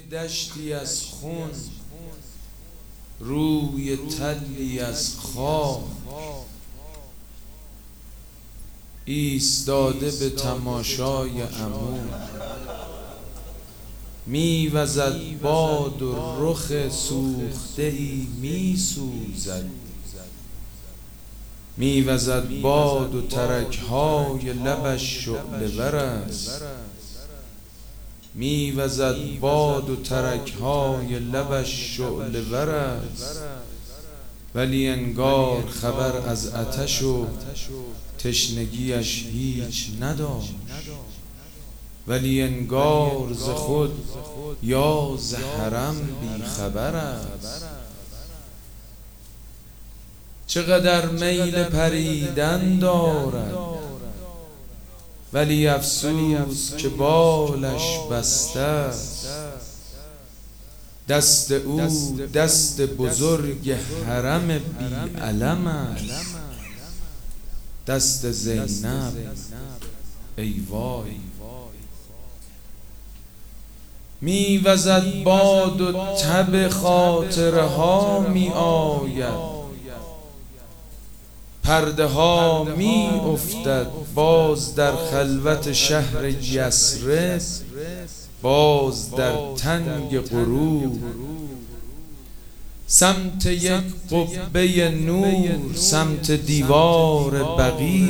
دشتی از خون، روی تلی از خاک، ایستاده به تماشای عمو. میوزد باد و رخ سوخته‌ای میسوزد، میوزد باد و ترک‌های لبش شعله ور است، میوزد باد و ترک‌های لبش شعله ور است. ولی انگار خبر از آتش و تشنگیش هیچ نداشت، ولی انگار ز خود یا ز حرم بی خبر است. چقدر میل پریدن دارد، ولی افسوس که بالش بسته است. دست او دست بزرگ حرم بی علم است، دست زینب ای وای. میوزد باد و تب خاطره ها می آید، پرده ها می افتد باز در خلوت شهر یثرب، باز در تنگ غروب. سمت یک قبه نور، سمت دیوار بقیع،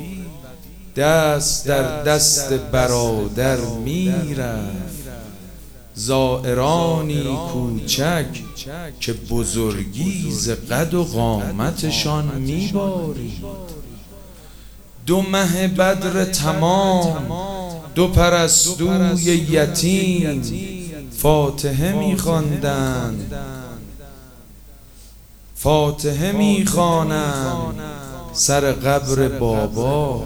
دست در دست برادر میرفت. زائرانی کوچک که بزرگی ز قد و قامتشان میبارید. 2 مه بدر تمام، 2 پرستوی یتیم فاتحه میخواندند، فاتحه میخوانند سر قبر بابا.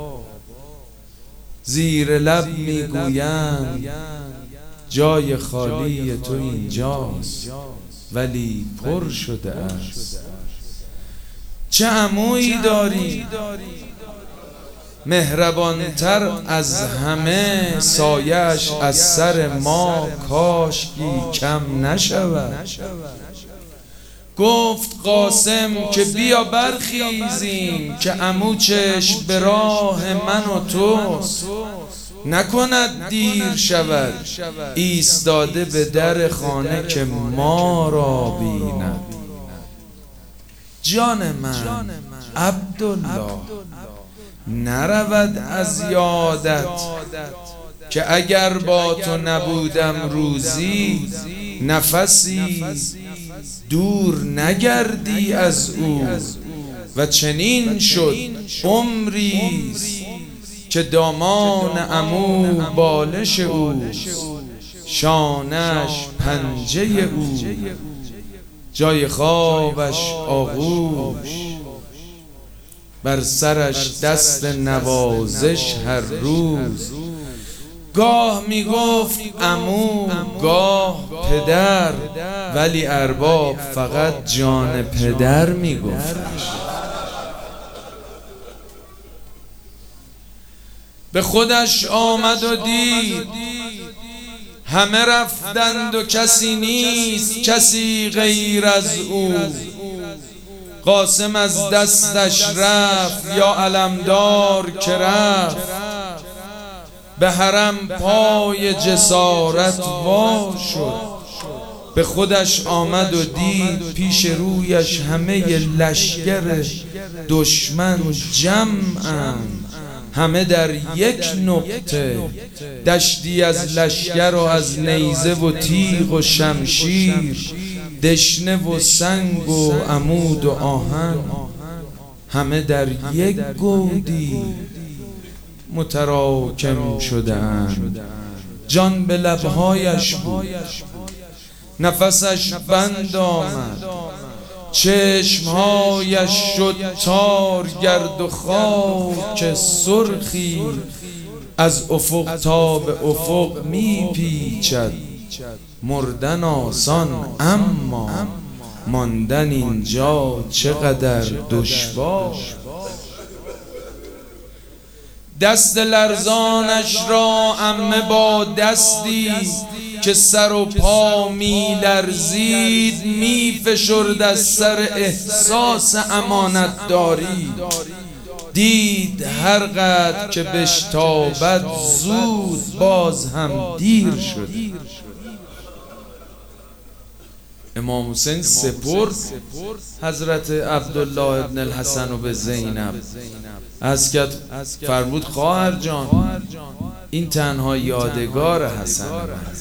زیر لب میگویند جای خالی تو اینجاست، ولی پر شده است. چه عمویی داری مهربانتر از همه، سایه‌اش از سر ما کاشکی کم نشود. گفت قاسم که بیا برخیزیم، که عمو چشم به راه من و توست، نکند دیر شود. ایستاده به در خانه که ما را بیند. جان من عبدالله نرود از یادت، که اگر با تو نبودم روزی، نفسی دور نگردی از او. و چنین شد عمریست که دامان عمو بالش او، شانش پنجه او، جای خوابش آغوش، بر سرش دست نوازش هر روز. گاه میگفت عمو، گاه پدر، ولی ارباب فقط جان پدر میگفت. به خودش آمد و دید همه رفتند و کسی نیست، کسی غیر از او. قاسم از دستش رفت یا علمدار که رفت، به حرم پای جسارت وا شد. به خودش آمد و دید پیش رویش همه لشکر دشمن جمعند، همه در یک نقطه، دشتی از لشکر و از نیزه و تیغ و شمشیر، دشنه و سنگ و عمود و آهن، همه در یک گودی متراکم شدند. جان به لبهایش بود، نفسش بند آمد، چشمهایش شد تار، گرد و خاک سرخی از افق تا به افق میپیچد. مردن آسان اما ماندن اینجا چقدر دشوار. دست لرزانش را عمه با دستی که سر و پا می لرزید می فشرد از سر احساس امانت داری. دید هر قدر که بشتابد زود باز هم دیر شد. امام حسین سپرد حضرت عبدالله ابن الحسن رو به زینب. از که فرمود خواهر جان این تنها یادگار حسن من.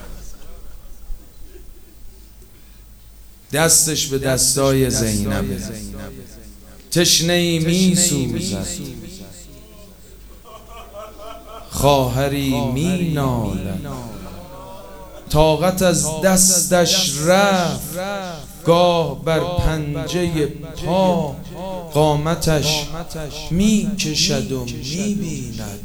دستش به دستای زینبه. تشنه‌ای می سوزد، خواهری می نالد. طاقت از دستش رفت، گاه بر پنجه پا قامتش می کشد و می بیند.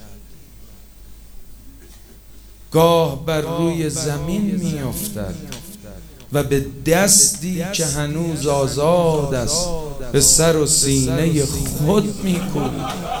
گاه بر روی زمین می افتد و به دستی که هنوز آزاد است به سر و سینه خود می کوبید.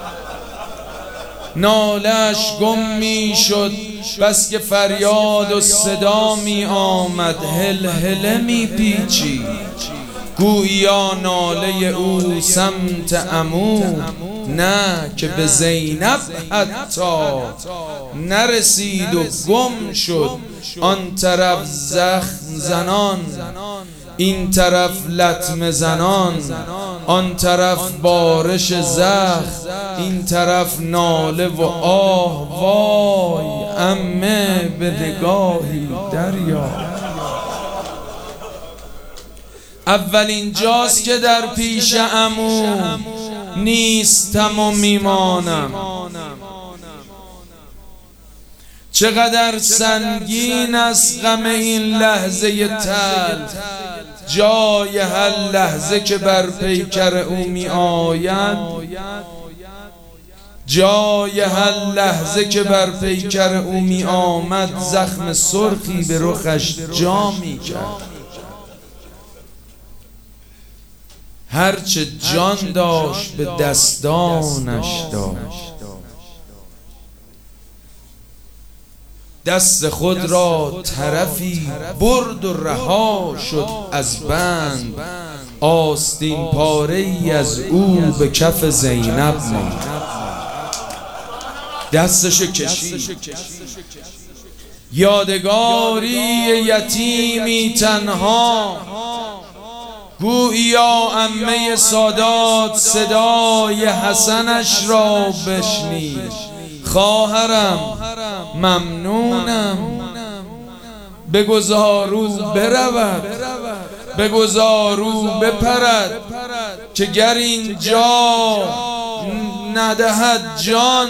نالش گم می شد بس که فریاد و صدا می آمد. هلهله می پیچید گویا ناله او سمت عمو. نه که به زینب حتی نرسید و گم شد. آن طرف زخم زنان، این طرف لطمه زنان. آن طرف بارش زخم، این طرف ناله و آه. وای عمه به نگاهی دریا. اولین جاست که در پیش عمو نیستم و میمانم. چقدر سنگین است غم این لحظه تلخ. جای هر لحظه که بر پیکر او می آید، جای هر لحظه که بر پیکر او می آمد زخم سرخی به رخش جا می کرد. هرچه جان داشت به دستانش داشت. دست خود را طرفی برد و رها شد از بند. آستین پاره ای از او به کف زینب ماند. دستشو کشید. یادگاری یتیمی تنها، گویا عمه سادات صدای حسنش را بشنید. خواهرم ممنونم، بگذارو برود، بگذارو بپرد که گر اینجا ندهد جان.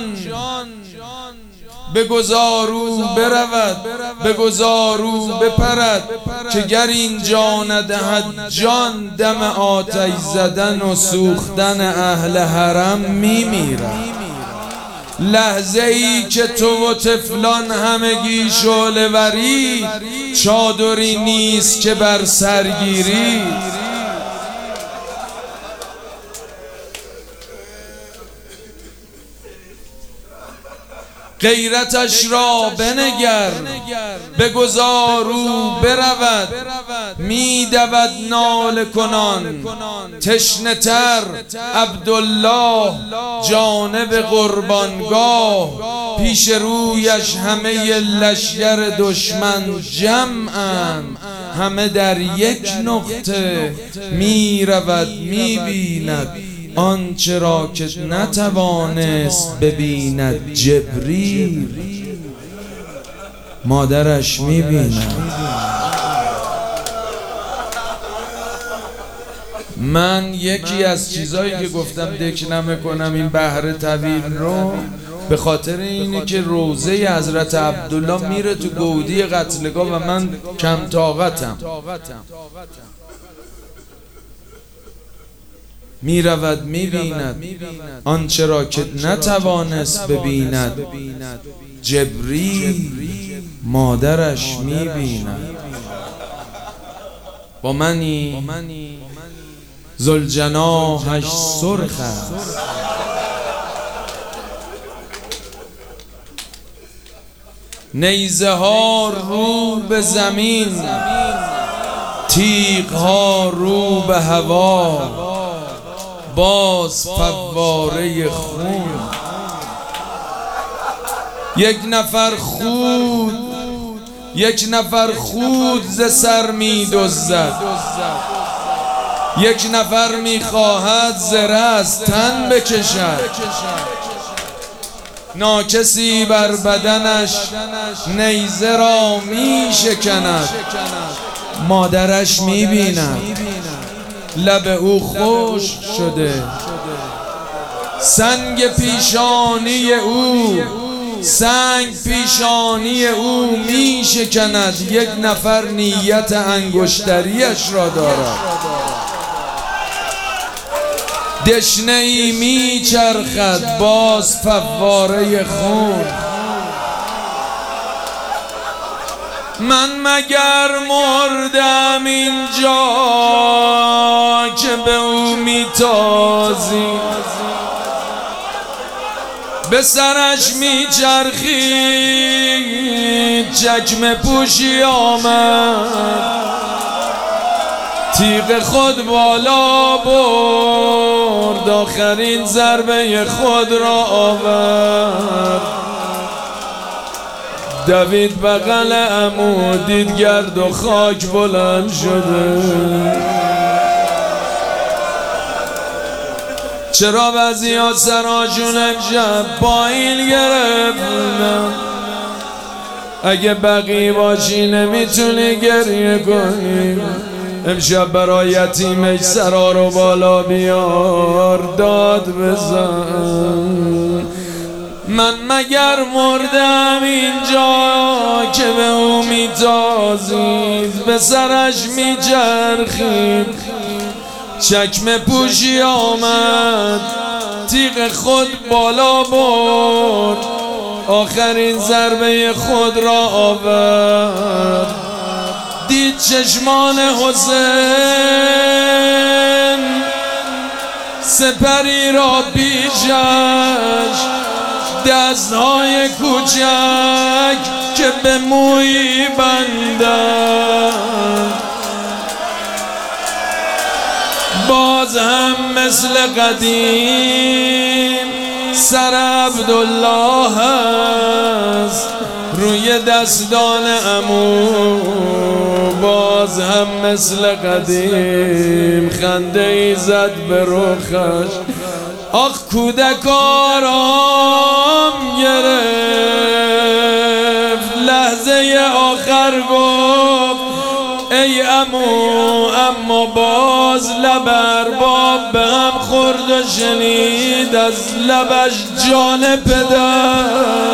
بگذارو برود، بگذارو بپرد که گر اینجا ندهد جان. دم آتش زدن و سوختن اهل حرم میمیرد. لحظه ای که تو و طفلان همگی شعله ورید، چادری نیست که بر سرگیرید. غیرتش را بنگر، بگذارو برود. میدود ناله کنان تشنه تر عبدالله جانب قربانگاه. پیش رویش همه لشکر دشمن جمعند، همه در یک نقطه میرود میبیند آنچه را که نتوانست ببیند جبریل. مادرش میبیند. من یکی از چیزایی که گفتم دک نمیکنم این بحر طویل رو به خاطر اینه که روزه حضرت عبدالله میره تو گودی قتلگاه و من کم طاقتم. میرود میبیند آنچه را که نتوانست ببیند جبریل. مادرش میبیند. با منی ذوالجناحش سرخ است، نیزه ها رو به زمین، تیغ ها رو به هوا، باز فواره خون. یک نفر خود ز سر می دزدد، یک نفر می خواهد زره از تن بکشد. ناکسی بر بدنش نیزه را می شکند، مادرش می بیند لب او خشک شده. سنگ پیشانی او می شکند، یک نفر نیت انگشتریش را دارد. دشنه ای می چرخد، باز فواره خون. من مگر مردم اینجا که به او می تازی، به سرش می چرخید چکمه پوشی آمد، تیغ خود بالا برد، آخرین ضربه خود را آورد. دوید بغل عمو، دید گرد و خاک بلند شده. چرا بعضی‌ها سراشون امشب پایین گرفتن؟ اگه بقی باشی نمیتونی گریه کنی. امشب برای یتیمش سرا رو بالا بیار، داد بزن. من مگر مردم اینجا که به او میتازید، به سرش میچرخید چکمه پوشی آمد، تیغ خود بالا برد، آخرین ضربه خود را آورد. دید چشمان حسین سپری را پیشش، دستهای کوچک که به موی بندند. باز هم مثل قدیم سر عبدالله هست روی دستان عمو. باز هم مثل قدیم خنده ای زد به رخش. آخ کودک آرام گرفت، لحظه آخر گفت ای عمو، اما باز لب ارباب به هم خورد و شنید از لبش جان پدر.